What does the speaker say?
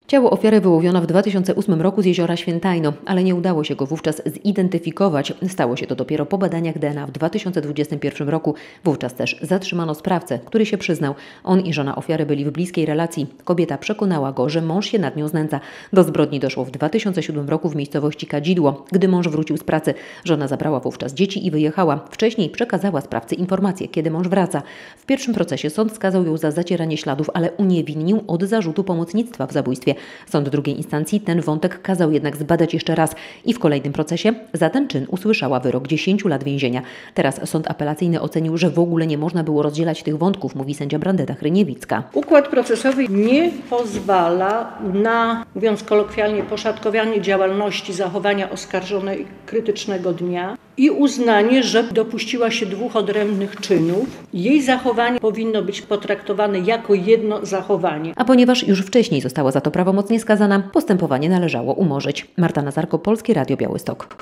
Ciało ofiary wyłowiono w 2008 roku z jeziora Świętajno, ale nie udało się go wówczas zidentyfikować. Stało się to dopiero po badaniach DNA w 2021 roku. Wówczas też zatrzymano sprawcę, który się przyznał. On i żona ofiary byli w bliskiej relacji. Kobieta przekonała go, że mąż się nad nią znęca. Do zbrodni doszło w 2007 roku w miejscowości Kadzidło. Gdy mąż wrócił z pracy, żona zabrała wówczas dzieci i wyjechała. Wcześniej przekazała sprawcy informację, kiedy mąż wraca. W pierwszym procesie sąd skazał ją za zacieranie śladów, ale uniewinnił od zarzutu pomocnictwa w zabójstwie. Sąd drugiej instancji ten wątek kazał jednak zbadać jeszcze raz i w kolejnym procesie za ten czyn usłyszała wyrok 10 lat więzienia. Teraz sąd apelacyjny ocenił, że w ogóle nie można było rozdzielać tych wątków, mówi sędzia Brandeta Hryniewicka. Układ procesowy nie pozwala na, mówiąc kolokwialnie, poszatkowanie działalności zachowania oskarżonej krytycznego dnia i uznanie, że dopuściła się dwóch odrębnych czynów. Jej zachowanie powinno być potraktowane jako jedno zachowanie. A ponieważ już wcześniej została za to prawomocnie skazana, postępowanie należało umorzyć. Marta Nazarko, Polskie Radio Białystok.